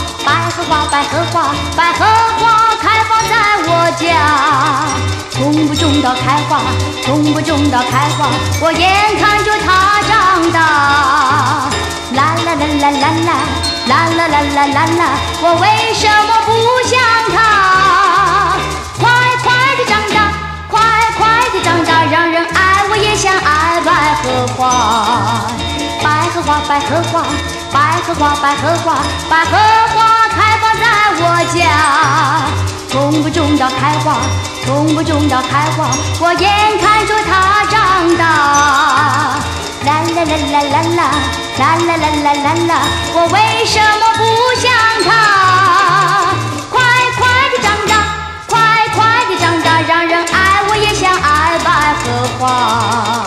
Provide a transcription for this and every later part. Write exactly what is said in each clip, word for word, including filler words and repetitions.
百合花，百合花，百合花开放在我家。种不种到开花，种不种到开花，我眼看着它长大。啦啦啦啦啦啦，啦啦啦啦啦啦，我为什么不像它？快快地长大，快快地长大，让人爱我也像爱百合花。百合花，百合花，百合花，百合花，百合花开放在我家。种不种到开花，种不种到开花，我眼看着它长大。啦啦啦啦啦啦，啦啦啦啦啦啦，我为什么不像它？快快地长大，快快地长大，让人爱我也像爱百合花。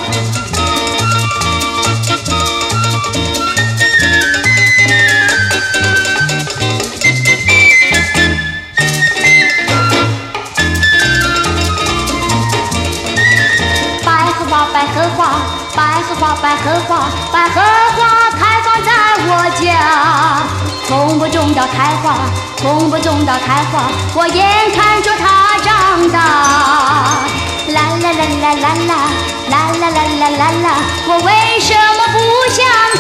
百合花，百合花，百合花，百合花开放在我家。种不种到开花，种不种到开花，我眼看着它长大。啦啦啦啦啦啦，啦啦啦啦啦啦，我为什么不像